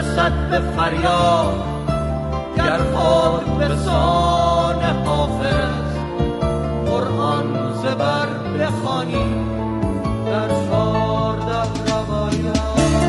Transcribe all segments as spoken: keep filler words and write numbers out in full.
رسد به فریاد گر خاک به سان حافظ قرآن زبر بخوانی در چارده روایات.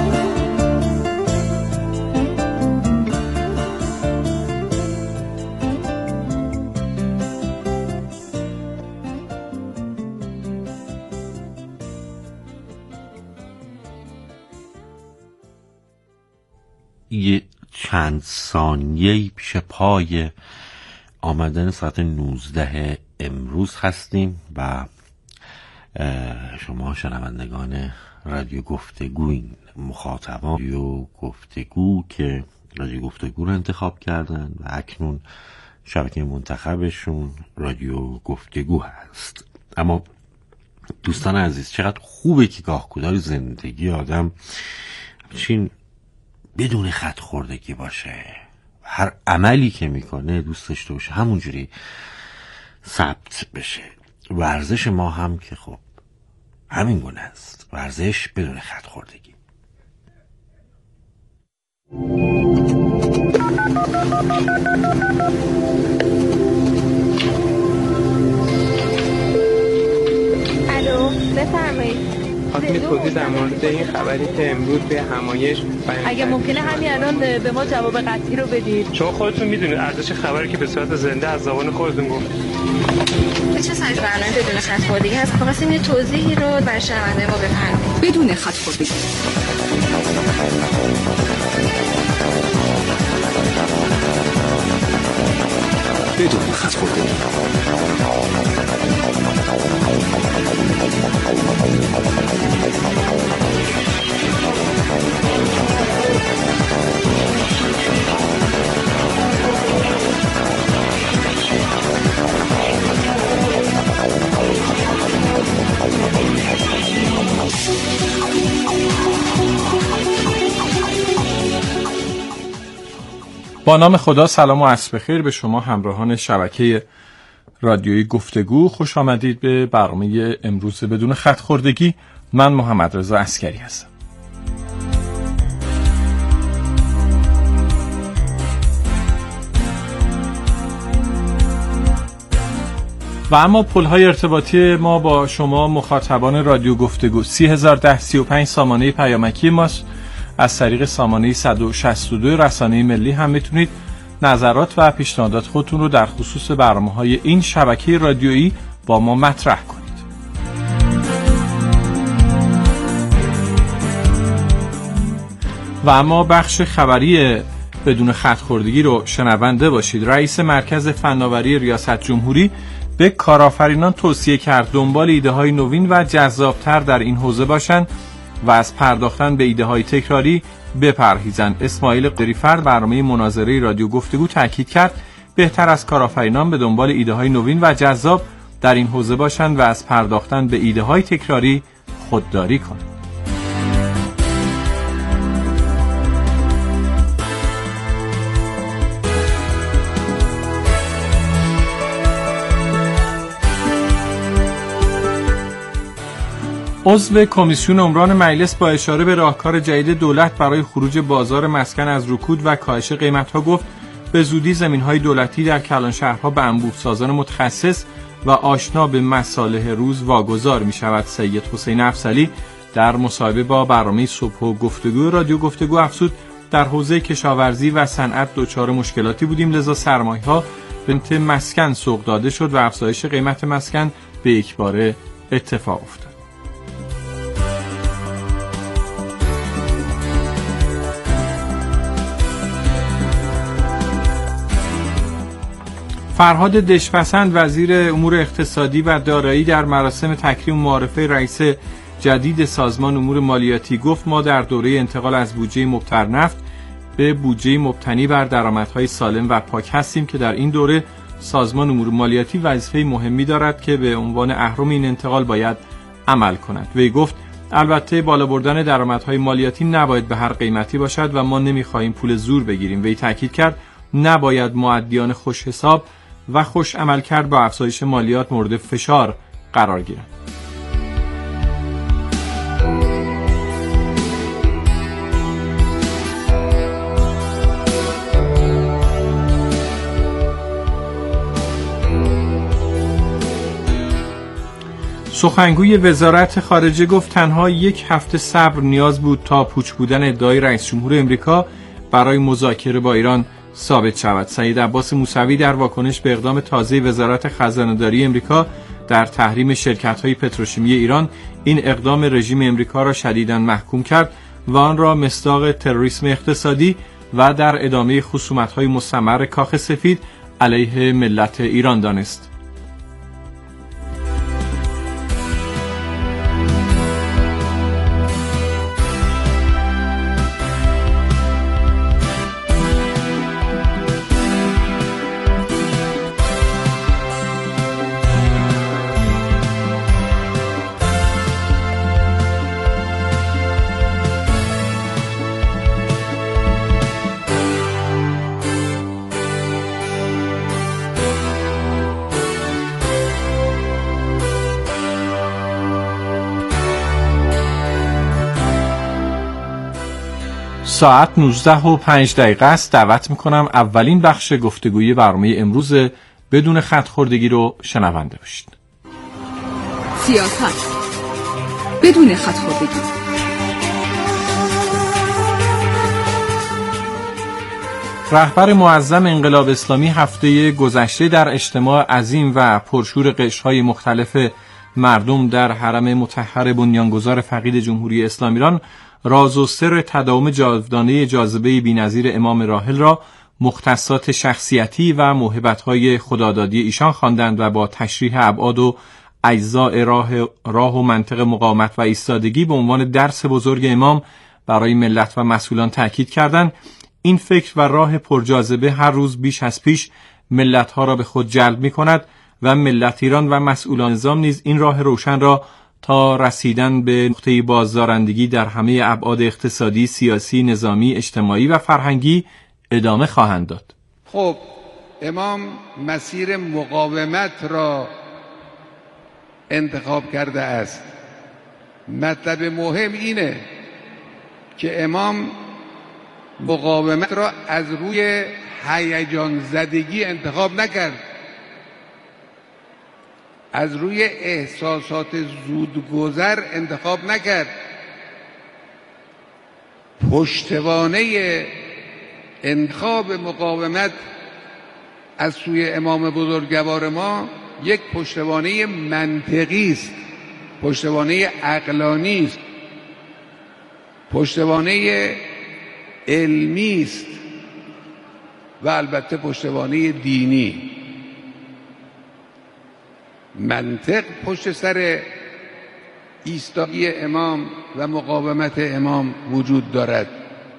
یه چند ثانیه‌ای پیش پای آمدن ساعت نوزده امروز هستیم و شما شنوندگان رادیو گفتگوین، مخاطبان رادیو گفتگو که رادیو گفتگو رو انتخاب کردن و اکنون شبکه منتخبشون رادیو گفتگو هست. اما دوستان عزیز، چقدر خوبه که گاه گدار زندگی آدم چین بدون خط خوردگی باشه، هر عملی که میکنه دوست داشته باشه همونجوری ثبت بشه. ورزش ما هم که خب همین گونه است، ورزش بدون خط خوردگی. الو، بفرمایید. خواستم توضیح در مورد این خبری که امروز به همایش بیان اگه ممکنه همین الان به ما جواب قطعی رو بدید. شما خودتون میدونید ارزش خبری که به صورت زنده از زبان خودتون گفت. چه سایز برنامه بدون خط خوردگی هست؟ خواستیم یه توضیحی رو برای شنونده ما بفرمایید. بدون خط خوردگی. بدون خط خوردگی. با نام خدا، سلام و عصر بخیر به شما همراهان شبکه رادیویی گفتگو. خوش آمدید به برنامه امروز بدون خط خوردگی. من محمد رضا عسکری هستم. و اما پل‌های ارتباطی ما با شما مخاطبان رادیو گفتگو سی هزار و ده سی و پنج سامانه پیامکی ماست. از طریق سامانه صد و شصت و دو رسانه ملی هم میتونید نظرات و پیشنهادات خودتون رو در خصوص برنامه‌های این شبکه رادیویی با ما مطرح کنید. و اما بخش خبری بدون خط خوردگی رو شنونده باشید. رئیس مرکز فناوری ریاست جمهوری به کارآفرینان توصیه کرد دنبال ایده‌های نوین و جذاب‌تر در این حوزه باشند و از پرداختن به ایده‌های تکراری بپرهیزند. اسماعیل قریفرد برنامه مناظره رادیو گفتگو تاکید کرد بهتر از کارآفرینان به دنبال ایده‌های نوین و جذاب در این حوزه باشند و از پرداختن به ایده‌های تکراری خودداری کنند. عضو کمیسیون عمران مجلس با اشاره به راهکار جدید دولت برای خروج بازار مسکن از رکود و کاهش قیمت‌ها گفت به زودی زمین‌های دولتی در کلانشهرها به انبوه‌سازان متخصص و آشنا به مصالح روز واگذار می‌شود. سید حسین افضلی در مصاحبه با برنامه صبح و گفتگو رادیو گفتگو افزود در حوزه کشاورزی و صنعت دچار مشکلاتی بودیم، لذا سرمایه‌ها به مسکن سوق داده شد و افزایش قیمت مسکن به یکباره اتفاق افتاد. فرهاد دشپسند وزیر امور اقتصادی و دارایی در مراسم تکریم معارفه رئیس جدید سازمان امور مالیاتی گفت ما در دوره انتقال از بودجه مبتر نفت به بودجه مبتنی بر درآمدهای سالم و پاک هستیم که در این دوره سازمان امور مالیاتی وظیفه مهمی دارد که به عنوان اهرم این انتقال باید عمل کند. وی گفت البته بالا بردن درآمدهای مالیاتی نباید به هر قیمتی باشد و ما نمی‌خواهیم پول زور بگیریم. وی تاکید کرد نباید مؤدیان خوش حساب و خوش عمل کرد با افزایش مالیات مورد فشار قرار گیرند. سخنگوی وزارت خارجه گفت تنها یک هفته صبر نیاز بود تا پوچ بودن ادعای رئیس جمهور امریکا برای مذاکره با ایران ثابت شود. سعید عباس موسوی در واکنش به اقدام تازه وزارت خزانه‌داری امریکا در تحریم شرکت‌های پتروشیمی ایران، این اقدام رژیم امریکا را شدیداً محکوم کرد و آن را مصداق تروریسم اقتصادی و در ادامه خصومت‌های مستمر کاخ سفید علیه ملت ایران دانست. ساعت نوزده و پنج دقیقه است. دعوت میکنم اولین بخش گفتگوی برنامه امروز بدون خط خوردگی رو شنونده باشید. سیاست بدون خط خوردگی. رهبر معظم انقلاب اسلامی هفته گذشته در اجتماع عظیم و پرشور قشرهای مختلف مردم در حرم مطهر بنیانگذار فقید جمهوری اسلامی ایران راز و سر تداوم جاودانه جاذبه بی‌نظیر امام راحل را مختصات شخصیتی و موهبت‌های خدادادی ایشان خواندند و با تشریح ابعاد و اجزاء راه راه و منطق مقاومت و ایستادگی به عنوان درس بزرگ امام برای ملت و مسئولان تاکید کردند. این فکر و راه پرجاذبه هر روز بیش از پیش ملت‌ها را به خود جلب می‌کند و ملت ایران و مسئولان نظام نیز این راه روشن را تا رسیدن به نقطه بازدارندگی در همه ابعاد اقتصادی، سیاسی، نظامی، اجتماعی و فرهنگی ادامه خواهند داد. خب امام مسیر مقاومت را انتخاب کرده است. مطلب مهم اینه که امام مقاومت را از روی هیجان زدگی انتخاب نکرد، از روی احساسات زودگذر انتخاب نکرد. پشتوانه انتخاب مقاومت از سوی امام بزرگوار ما یک پشتوانه منطقی است، پشتوانه عقلانی است، پشتوانه علمی است و البته پشتوانه دینی. منطق پشت سر ایستادگی امام و مقاومت امام وجود دارد.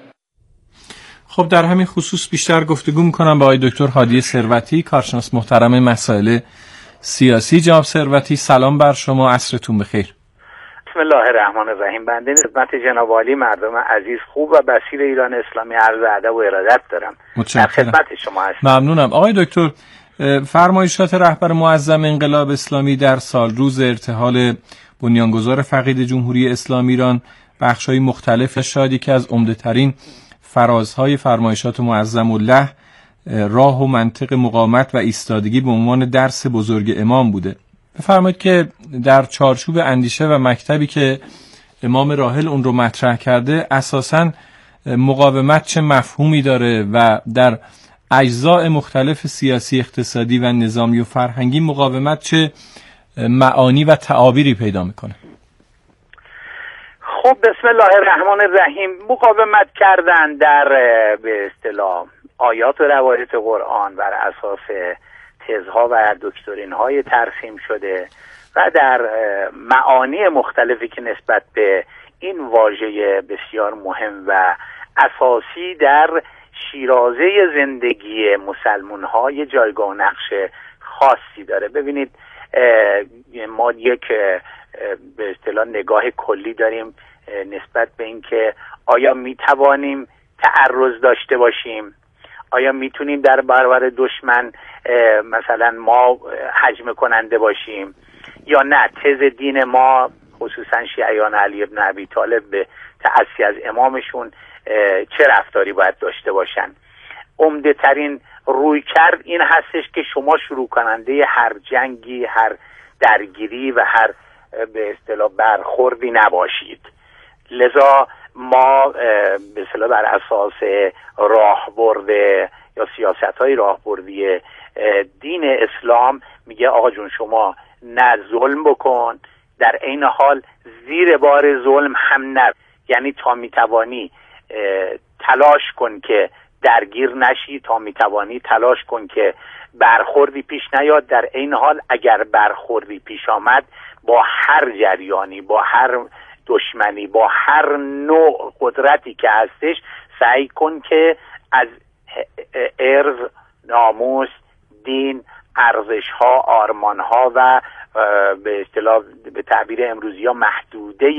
خب در همین خصوص بیشتر گفتگو میکنم با آقای دکتر هادی ثروتی، کارشناس محترم مسائل سیاسی. جناب ثروتی سلام بر شما، عصرتون بخیر. بسم الله الرحمن الرحیم. بنده خدمت جناب عالی مردم عزیز خوب و بصیر ایران اسلامی عرض ادب و ارادت دارم. متشکرم. خدمت شما هستم. ممنونم. آقای دکتر، فرمایشات رهبر معظم انقلاب اسلامی در سال روز ارتحال بنیانگذار فقید جمهوری اسلامی ایران بخش‌های مختلف شادی که از عمده‌ترین فرازهای فرمایشات معظم الله راه و منطق مقاومت و ایستادگی به عنوان درس بزرگ امام بوده. بفرمایید که در چارچوب اندیشه و مکتبی که امام راحل اون رو مطرح کرده اساساً مقاومت چه مفهومی داره و در اجزاء مختلف سیاسی، اقتصادی و نظامی و فرهنگی مقاومت چه معانی و تعابیری پیدا میکنه؟ خب بسم الله الرحمن الرحیم. مقاومت کردن در به اصطلاح آیات و روایت قرآن بر اساس تزها و دکترین‌های ترسیم شده و در معانی مختلفی که نسبت به این واژه بسیار مهم و اساسی در شیرازه زندگی مسلمان‌ها جایگاه و نقش خاصی داره. ببینید ما یک به اصطلاح نگاه کلی داریم نسبت به اینکه آیا میتوانیم تعرض داشته باشیم، آیا میتونیم در برابر دشمن مثلا ما هجمه کننده باشیم یا نه. تز دین ما خصوصا شیعیان علی ابن ابی طالب به تأسی از امامشون چه رفتاری باید داشته باشن. عمده ترین روی کرد این هستش که شما شروع کننده هر جنگی، هر درگیری و هر به اصطلاح برخوردی نباشید. لذا ما به اصطلاح بر اساس راهبرد یا سیاست‌های راهبردی دین اسلام میگه آقا جون شما نه ظلم بکن، در عین حال زیر بار ظلم هم نه، یعنی تا میتوانی تلاش کن که درگیر نشی، تا میتوانی تلاش کن که برخوردی پیش نیاد، در عین حال اگر برخوردی پیش آمد با هر جریانی، با هر دشمنی، با هر نوع قدرتی که هستش سعی کن که از ارز، ناموس، دین، ارزش‌ها، آرمان‌ها و به اصطلاح به تعبیر امروزی ها محدوده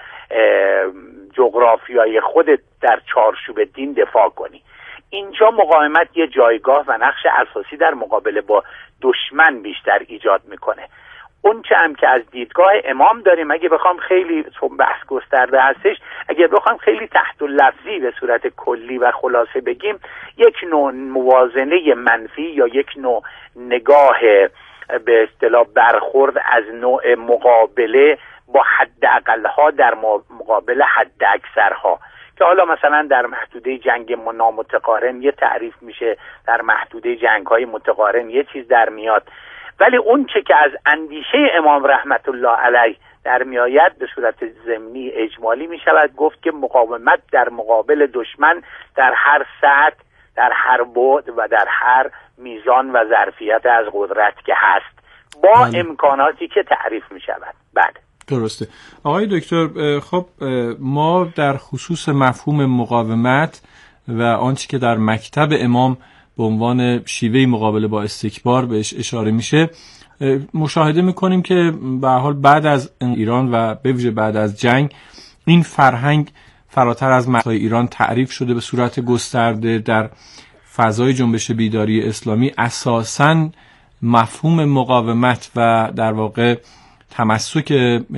جغرافیای خودت در چارچوب دین دفاع کنی. اینجا مقاومت یه جایگاه و نقش اساسی در مقابله با دشمن بیشتر ایجاد میکنه. اون چه هم که از دیدگاه امام داریم، اگه بخوام خیلی بحث گسترده هستش، اگه بخوام خیلی تحت لفظی به صورت کلی و خلاصه بگیم، یک نوع موازنه منفی یا یک نوع نگاه به اصطلاح برخورد از نوع مقابله با حداقل‌ها در مقابل حداکثرها، که حالا مثلا در محدوده جنگ نامتقارن یه تعریف میشه، در محدوده جنگ‌های متقارن یه چیز در میاد، ولی اون چه که از اندیشه امام رحمت الله علیه در میآید به صورت ضمنی اجمالی می شود گفت که مقاومت در مقابل دشمن در هر سطح، در هر بعد و در هر میزان و ظرفیت از قدرت که هست با بله. امکاناتی که تعریف می شود. بله درسته آقای دکتر. خب ما در خصوص مفهوم مقاومت و آنچه که در مکتب امام به عنوان شیوه مقابله با استکبار بهش اشاره میشه مشاهده میکنیم که به هر حال بعد از ایران و به ویژه بعد از جنگ این فرهنگ فراتر از مرزهای ایران تعریف شده به صورت گسترده در فضای جنبش بیداری اسلامی. اساساً مفهوم مقاومت و در واقع تمسک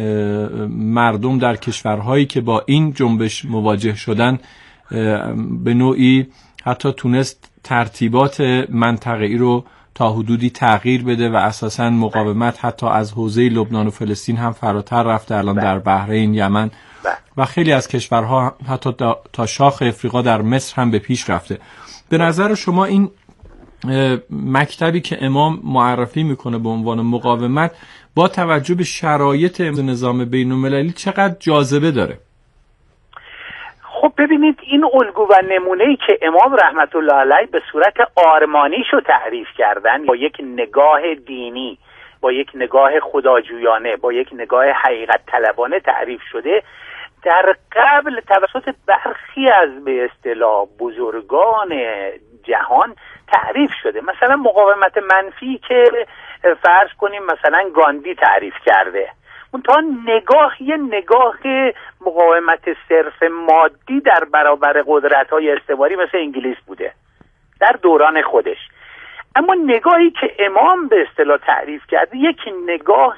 مردم در کشورهایی که با این جنبش مواجه شدن به نوعی حتی تونست ترتیبات منطقه‌ای رو تا حدودی تغییر بده و اساساً مقاومت حتی از حوزه لبنان و فلسطین هم فراتر رفته، الان در بحرین، یمن و خیلی از کشورها حتی تا شاخ افریقا در مصر هم به پیش رفته. به نظر شما این مکتبی که امام معرفی میکنه به عنوان مقاومت با توجه به شرایط نظام بین‌المللی چقدر جاذبه داره؟ خب ببینید این الگو و نمونه‌ای که امام رحمت الله علیه به صورت آرمانیشو تعریف کردن، با یک نگاه دینی، با یک نگاه خداجویانه، با یک نگاه حقیقت طلبانه تعریف شده، در قبل توسط برخی از به اصطلاح بزرگان جهان تعریف شده. مثلا مقاومت منفی که فرض کنیم مثلا گاندی تعریف کرده، اون تا نگاه یه نگاه مقاومت صرف مادی در برابر قدرت‌های استعماری مثل انگلیس بوده در دوران خودش. اما نگاهی که امام به اصطلاح تعریف کرده یک نگاه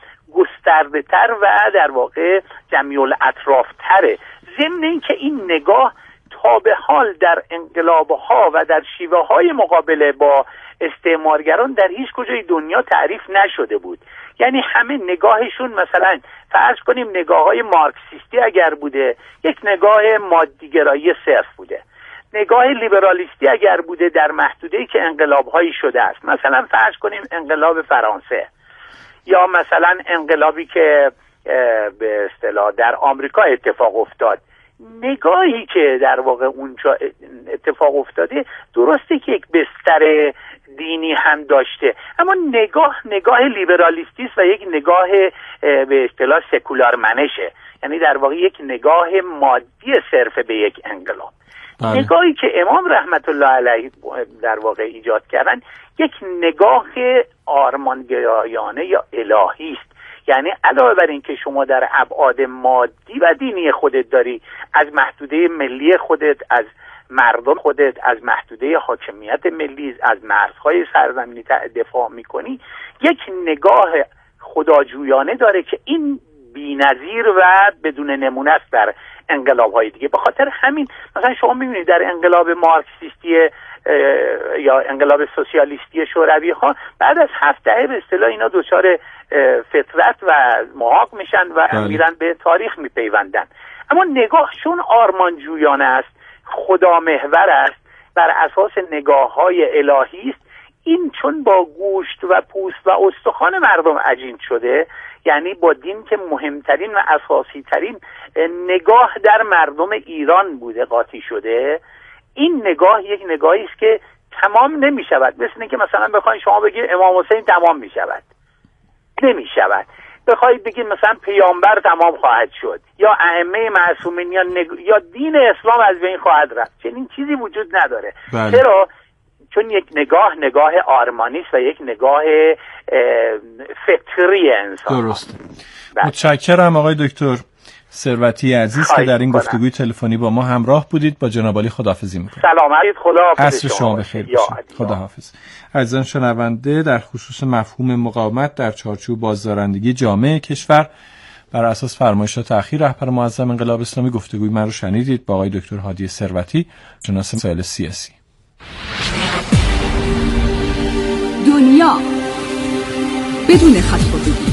گسترده تر و در واقع جمیع الاطراف تره، ضمن این که این نگاه تا به حال در انقلاب‌ها و در شیوه‌های مقابله با استعمارگران در هیچ کجای دنیا تعریف نشده بود. یعنی همه نگاهشون مثلا فرض کنیم نگاه‌های مارکسیستی اگر بوده یک نگاه مادیگرایی صرف بوده، نگاه لیبرالیستی اگر بوده در محدوده‌ای که انقلاب‌هایی شده است، مثلا فرض کنیم انقلاب فرانسه یا مثلا انقلابی که به اصطلاح در آمریکا اتفاق افتاد، نگاهی که در واقع اونجا اتفاق افتاده درسته که یک بستر دینی هم داشته، اما نگاه نگاه لیبرالیستی است و یک نگاه به اصطلاح سکولار منشه، یعنی در واقع یک نگاه مادی صرف به یک انقلاب. بله. نگاهی که امام رحمت الله علیه در واقع ایجاد کردن یک نگاه آرمانگرایانه یا الهی است، یعنی علاوه بر این که شما در ابعاد مادی و دینی خودت داری از محدوده ملی خودت، از مردم خودت، از محدوده حاکمیت ملی، از مرزهای سرزمینی دفاع میکنی، یک نگاه خداجویانه داره که این بی‌نظیر و بدون نمونه است در انقلاب‌های دیگه. به خاطر همین مثلا شما می‌بینید در انقلاب مارکسیستی یا انقلاب سوسیالیستی شوروی ها بعد از هفت دهه به اصطلاح اینا دچار فطرت و محاق میشن و بله. میرن به تاریخ میپیوندن. اما نگاهشون آرمانجویانه است، خدا محور است، بر اساس نگاه های الهی است. این چون با گوشت و پوست و استخوان مردم عجین شده، یعنی با دین که مهمترین و اساسی ترین نگاه در مردم ایران بوده قاطی شده، این نگاه یک نگاهی است که تمام نمی شود. مثل اینکه مثلا بخواید شما بگید امام حسین تمام می شود، نمی شود. بخواید بگید مثلا پیامبر تمام خواهد شد یا ائمه معصومین یا, نگ... یا دین اسلام از بین خواهد رفت، چنین چیزی وجود نداره. بله. چرا؟ چون یک نگاه نگاه آرمانی است و یک نگاه فطری انسان. درست. متشکرم آقای دکتر ثروتی عزیز که در این گفتگوی تلفنی با ما همراه بودید. با جناب عالی خداحافظی می‌کنم. سلامت، خداحافظ. عصر شما بخیر باشه. خداحافظ. عزیزان شنونده، در خصوص مفهوم مقاومت در چارچوب بازدارندگی جامعه کشور بر اساس فرمایشات اخیر رهبر معظم انقلاب اسلامی گفتگوی من رو شنیدید با آقای دکتر هادی ثروتی، شناس مسائل سیاسی. دنیا بدون خط‌خطی.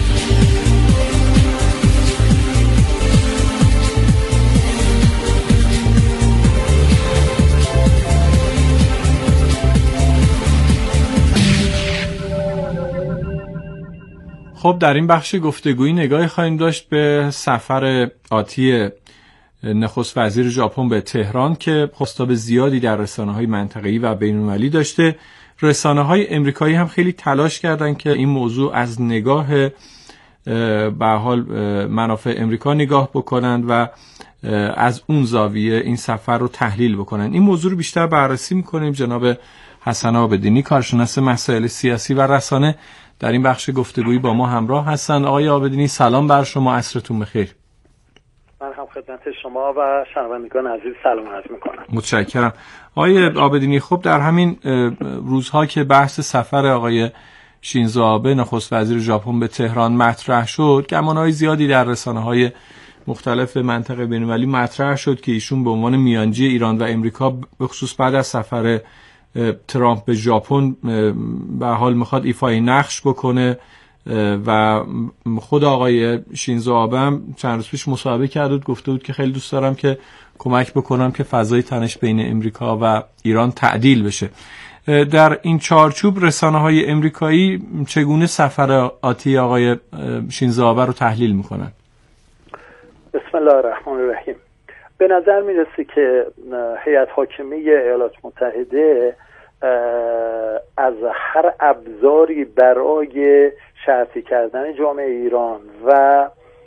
خب در این بخش گفتگویی نگاهی خواهیم داشت به سفر آتی نخست وزیر ژاپن به تهران که خطاب زیادی در رسانه‌های منطقه‌ای و بین‌المللی داشته. رسانه‌های امریکایی هم خیلی تلاش کردن که این موضوع از نگاه به حال منافع امریکا نگاه بکنند و از اون زاویه این سفر رو تحلیل بکنن. این موضوع رو بیشتر بررسی می‌کنیم. جناب حسن عابدینی کارشناس مسائل سیاسی و رسانه در این بخش گفتگویی با ما همراه هستند. آقای عابدینی سلام بر شما، عصرتون بخیر. من هم خدمت شما و شنوندگان عزیز سلام عرض می‌کنم. متشکرم. آقای عابدینی، خب در همین روزها که بحث سفر آقای شینزو آبه نخست وزیر ژاپن به تهران مطرح شد، گمانه‌های زیادی در رسانه‌های مختلف منطقه بین‌المللی مطرح شد که ایشون به عنوان میانجی ایران و امریکا به خصوص بعد از سفر ترامپ به ژاپن به حال میخواد ایفای نقش بکنه و خود آقای شینزو آبه هم چند روز پیش مصاحبه کرد و گفته بود که خیلی دوست دارم که کمک بکنم که فضای تنش بین امریکا و ایران تعدیل بشه. در این چارچوب رسانه‌های امریکایی چگونه سفر آتی آقای شینزو آبه رو تحلیل میکنن؟ بسم الله الرحمن الرحیم. به نظر میرسه که هیئت حاکمه ایالات متحده از هر ابزاری برای شرطی کردن جامعه ایران و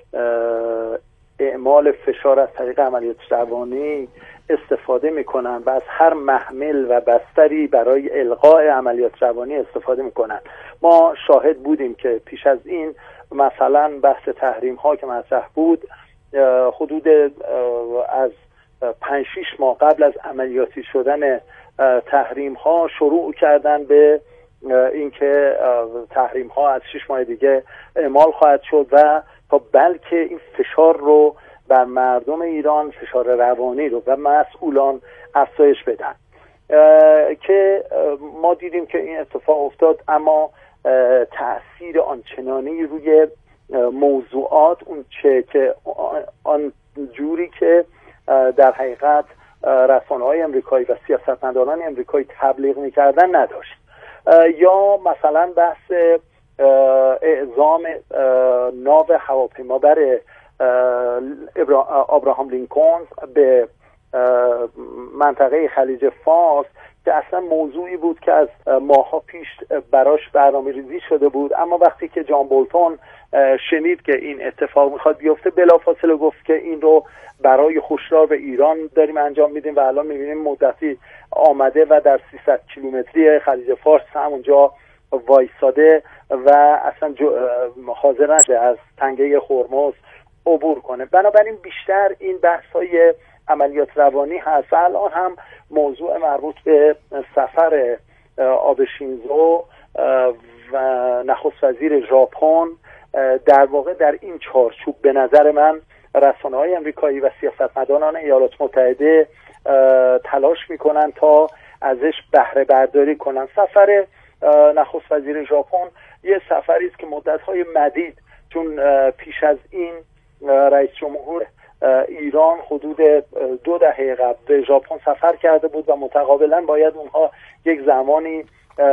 اعمال فشار از طریق عملیات روانی استفاده میکنن و از هر محمل و بستری برای القاء عملیات روانی استفاده میکنن. ما شاهد بودیم که پیش از این مثلا بحث تحریم ها که مطرح بود، حدود از پنج شیش ماه قبل از عملیاتی شدن تحریم ها شروع کردن به اینکه تحریم ها از شش ماه دیگه اعمال خواهد شد و تا بلکه این فشار رو بر مردم ایران، فشار روانی رو و مسئولان افزایش بدن که ما دیدیم که این اتفاق افتاد. اما تأثیر آنچنانی روی موضوعات اون چه که آن جوری که در حقیقت رسانه‌های امریکایی و سیاستمداران امریکایی تبلیغ می‌کردن نداشت. یا مثلا بحث اعزام ناو هواپیمابر ابراهام لینکلن به منطقه خلیج فارس که اصلا موضوعی بود که از ماه‌ها پیش براش برنامه‌ریزی شده بود، اما وقتی که جان بولتون شنید که این اتفاق میخواد بیفته بلافاصله گفت که این رو برای هشدار به ایران داریم انجام میدیم و الان میبینیم مدتی آمده و در سیصد کیلومتری خلیج فارس همونجا وایساده و اصلا حاضر نشه از تنگه هرمز عبور کنه. بنابراین بیشتر این بحث‌های عملیات روانی هست. الان هم موضوع مربوط به سفر آبه شینزو و نخست وزیر ژاپن در واقع در این چارچوب به نظر من رسانه‌های امریکایی و سیاستمداران ایالات متحده تلاش میکنن تا ازش بهره برداری کنن. سفر نخست وزیر ژاپن یه سفری است که مدت‌های مدید، چون پیش از این رئیس جمهور ایران حدود دو دهه قبل به ژاپن سفر کرده بود و متقابلا باید اونها یک زمانی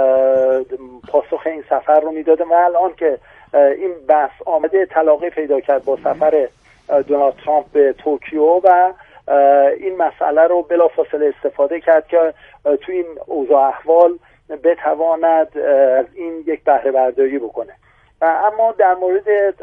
پاسخ این سفر رو میداده و الان که این بحث آمده تلاقی پیدا کرد با سفر دونالد ترامپ به توکیو و این مسئله رو بلافاصله استفاده کرد که تو این اوضاع احوال بتواند از این یک بهره برداری بکنه. اما در مورد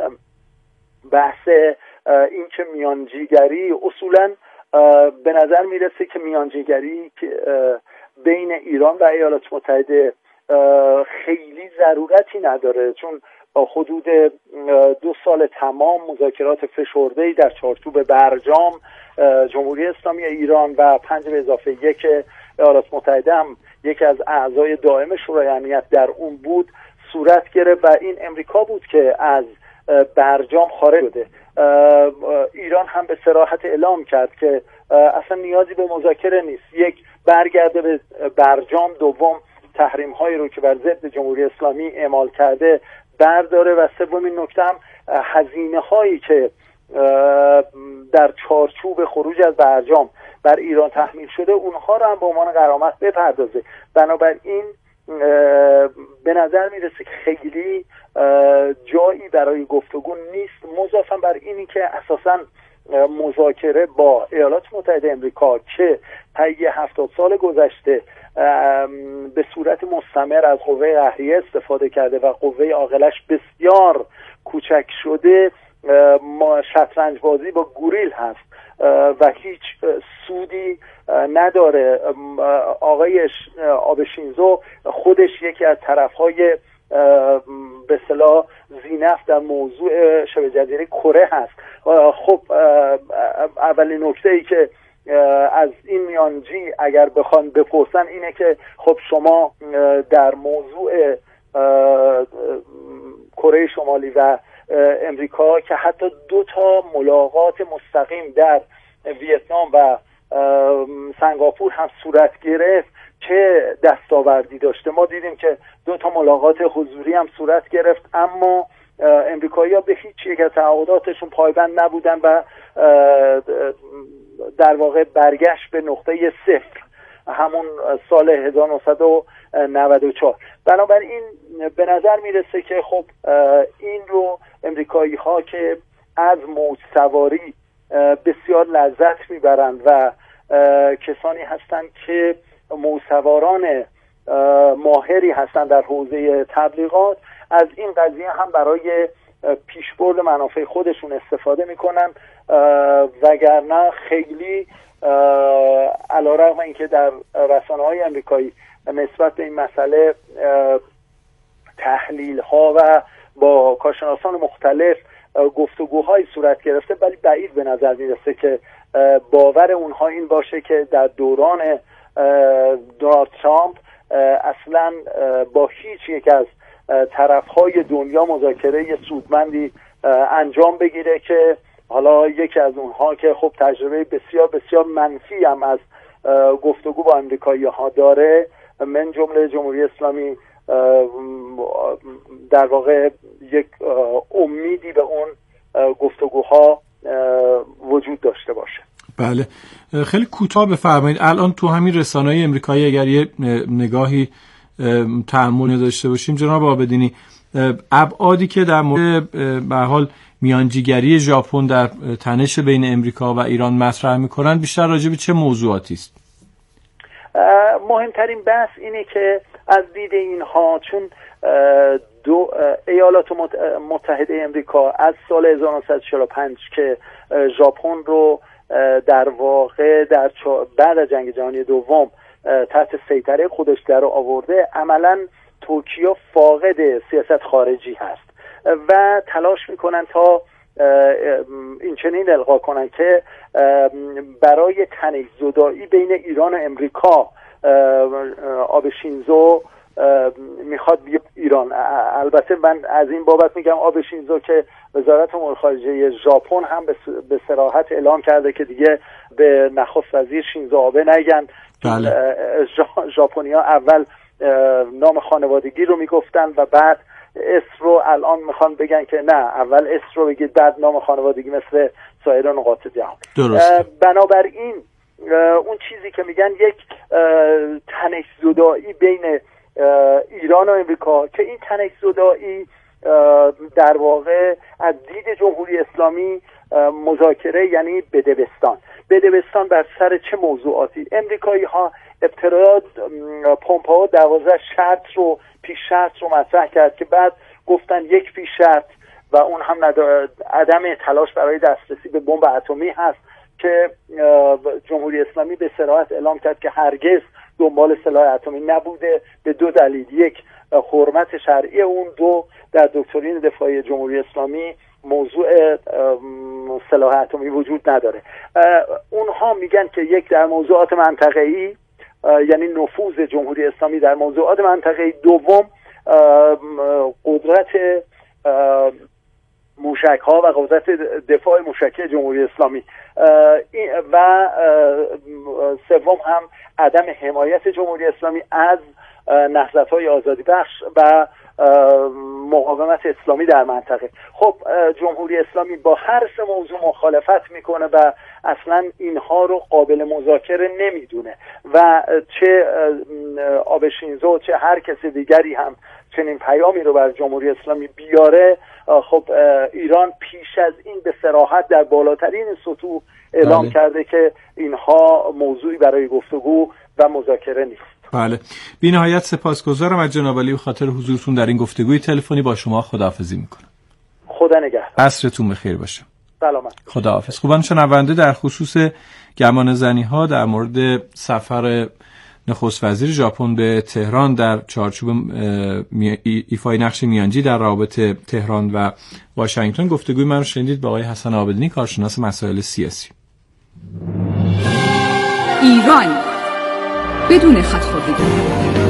بحث این که میانجیگری اصولا به نظر میرسه که میانجیگری بین ایران و ایالات متحده خیلی ضرورتی نداره، چون حدود دو سال تمام مذاکرات فشرده‌ای در چارچوب برجام جمهوری اسلامی ایران و پنج به اضافه یک ایالات متحده هم یکی از اعضای دائم شورای امنیت در اون بود صورت گرفت و این امریکا بود که از برجام خارج شده. ایران هم به صراحت اعلام کرد که اصلا نیازی به مذاکره نیست، یک برگرده به برجام، دوم تحریم هایی رو که بر ضد جمهوری اسلامی اعمال کرده برداره و سومین نکته هم هزینه هایی که در چارچوب خروج از برجام بر ایران تحمیل شده اونها رو هم به عنوان غرامت بپردازه. بنابراین به نظر میرسه که خیلی جایی برای گفتگو نیست، مضافاً بر اینی که اساساً مذاکره با ایالات متحده امریکا که طی هفتاد سال گذشته به صورت مستمر از قوه قهریه استفاده کرده و قوه عاقلش بسیار کوچک شده، شطرنج بازی با گوریل هست و هیچ سودی نداره. آقای آبه شینزو خودش یکی از طرفهای به اصطلاح زینف در موضوع شبه جزیره کره هست. خب اولین نکته ای که از این میانجی اگر بخوان بپرسن اینه که خب شما در موضوع کره شمالی و امریکا که حتی دو تا ملاقات مستقیم در ویتنام و سنگاپور هم صورت گرفت چه دستاوردی داشته؟ ما دیدیم که دو تا ملاقات حضوری هم صورت گرفت اما امریکایی‌ها به هیچ یک از تعهداتشون پایبند نبودن و در واقع برگشت به نقطه صفر همون سال هزار و نهصد و نود و چهار. بنابراین به نظر میرسه که خب این رو امریکایی‌ها که از موج سواری بسیار لذت میبرند و کسانی هستند که موج‌سواران ماهری هستند در حوزه تبلیغات، از این قضیه هم برای پیشبرد منافع خودشون استفاده میکنن، وگرنه خیلی علیرغم اینکه در رسانه‌های امریکایی نسبت به این مسئله تحلیل ها و با کارشناسان مختلف گفتگوهای صورت گرفته، ولی بعید به نظر میرسه که باور اونها این باشه که در دوران دونالد ترامپ اصلا با هیچ یک از طرفهای دنیا مذاکره سودمندی انجام بگیره که حالا یکی از اونها که خب تجربه بسیار بسیار منفی هم از گفتگو با امریکایی ها داره، من جمله جمهوری اسلامی، در واقع یک امیدی به اون گفتگوها وجود داشته باشه. بله، خیلی کوتاه بفرمایید. الان تو همین رسانه‌های امریکایی اگر یه نگاهی تأمل داشته باشیم جناب عابدینی، ابعادی که در مورد به حال میانجیگری ژاپن در تنش بین امریکا و ایران مطرح میکنن بیشتر راجع به چه موضوعاتی است؟ مهمترین بحث اینه که از دید اینها چون دو ایالات متحده امریکا از سال هزار و نهصد و چهل و پنج که ژاپن رو در واقع در بعد از جنگ جهانی دوم تحت سیطره خودش در آورده، عملاً توکیو فاقد سیاست خارجی هست و تلاش میکنن تا این چنین القا کنن که برای تنش زدایی بین ایران و امریکا آبه شینزو میخواد ایران. البته من از این بابت میگم آبه شینزو که وزارت امور خارجه ژاپن هم به صراحت اعلام کرده که دیگه به نخست وزیر شینزو آبه نگن. بله. ژاپنی‌ها اول نام خانوادگی رو میگفتن و بعد اسم رو الان میخوان بگن که نه، اول اسم رو بگید بعد نام خانوادگی، مثل سایر نقاط جهان. بنابراین اون چیزی که میگن یک تنش زدایی بین ایران و امریکا که این تنش زدایی در واقع از دید جمهوری اسلامی مذاکره یعنی بدبستان بدبستان بر سر چه موضوعاتی؟ امریکایی ها ابتدا پومپئو دوازده شرط رو پیش شرط رو مطرح کرد که بعد گفتن یک پیش شرط و اون هم عدم تلاش برای دسترسی به بمب اتمی هست که جمهوری اسلامی به صراحت اعلام کرد که هرگز دنبال سلاح اتمی نبوده به دو دلیل: یک، حرمت شرعی اون; دو، در دکترین دفاعی جمهوری اسلامی موضوع سلاح اتمی وجود نداره. اونها میگن که یک، در موضوعات منطقه‌ای یعنی نفوذ جمهوری اسلامی در موضوعات منطقه‌ای; دوم، قدرت موشک ها و قدرت دفاع موشکی جمهوری اسلامی و سوم هم عدم حمایت جمهوری اسلامی از نهضت های آزادی بخش و مقاومت اسلامی در منطقه. خب جمهوری اسلامی با هر سه موضوع مخالفت میکنه و اصلا اینها رو قابل مذاکره نمیدونه و چه آبه شینزو چه هر کسی دیگری هم چنین پیامی رو بر جمهوری اسلامی بیاره، خب ایران پیش از این به صراحت در بالاترین سطوح اعلام بله. کرده که اینها موضوعی برای گفتگو و مذاکره نیست. بله، بی نهایت سپاسگزارم از جناب علی به خاطر حضورتون در این گفتگوی تلفنی. با شما خداحافظی میکنم. خدا نگهدار. عصرتون بخیر باشه. سلامت. خداحافظ. خوبان شنونده، در خصوص گمان زنی ها در مورد سفر نخست وزیر ژاپن به تهران در چارچوب ایفای نقش میانجی در رابطه تهران و واشنگتن گفتگوی من رو شنیدید با آقای حسن عابدینی، کارشناس مسائل سیاسی. ایران بدون خط‌خوردگی.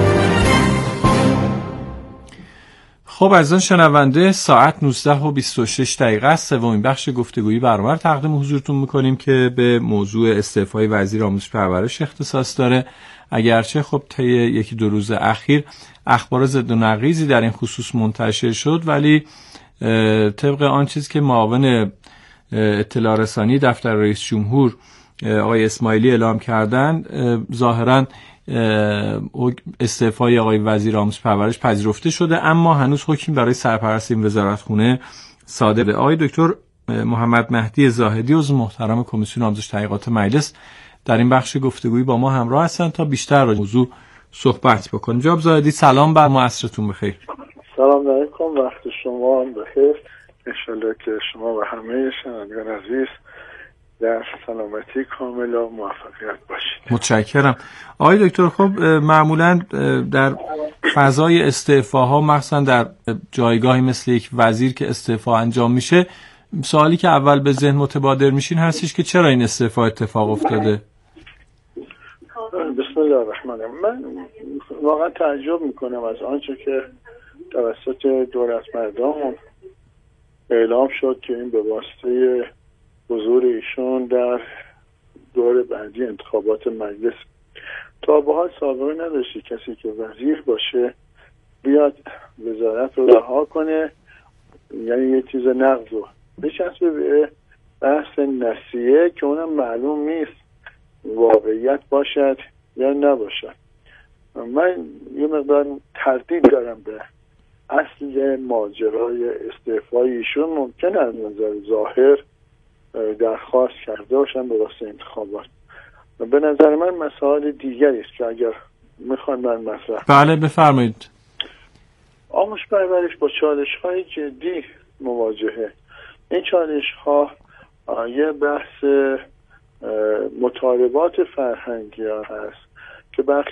خب عزیزان شنونده، ساعت نوزده و بیست و شش دقیقه است. سومین بخش گفتگویی برنامه تقدیم حضورتون میکنیم که به موضوع استعفای وزیر آموزش پرورش اختصاص داره. اگرچه خب طی یکی دو روز اخیر اخبار ضد و نقیضی در این خصوص منتشر شد، ولی طبق آن چیز که معاون اطلاع رسانی دفتر رئیس جمهور آقای اسماعیلی اعلام کردن، ظاهراً استعفای آقای وزیر آموزش پرورش پذیرفته شده، اما هنوز حکمی برای سرپرست این وزارتخونه صادر شده. آقای دکتر محمد مهدی زاهدی عضو محترم کمیسیون آموزش تحقیقات مجلس در این بخش گفتگویی با ما همراه هستند تا بیشتر راجع به موضوع صحبت بکنیم. جناب زاهدی سلام بر ما، عصرتون بخیر. سلام علیکم، وقت شما هم بخیر. انشالله که شما و همه شنوندگان عزیز در سلامتی کامل و موفقیت باشید. متشکرم. آقای دکتر، خب معمولا در فضای استعفاها، مخصوصا در جایگاهی مثل یک وزیر که استعفا انجام میشه، سوالی که اول به ذهن متبادر میشین هستش که چرا این استعفا اتفاق افتاده؟ بسم الله الرحمن الرحیم. من واقعا تعجب میکنم از آنچه که توسط دولت مردم اعلام شد که این به واسطه حضور ایشون در دور بعدی انتخابات مجلس. تا به حال سابقه نداشتی کسی که وزیر باشه بیاد وزارت رو رها کنه، یعنی یه چیز نقض رو بچسبه به بحث نسیه که اونم معلوم نیست واقعیت باشد یا نباشد. من یه مقدار تردید دارم به اصل ماجرای استعفای ایشون. ممکنه از نظر ظاهر درخواست کرده باشن به واسطه انتخابات. به نظر من مسائل دیگری است که اگر میخوان من مطرح. بله بفرمایید. آموزش پرورش با چالش‌های جدی مواجهه. این چالش‌ها یه بحث مطالبات فرهنگی هست که برخی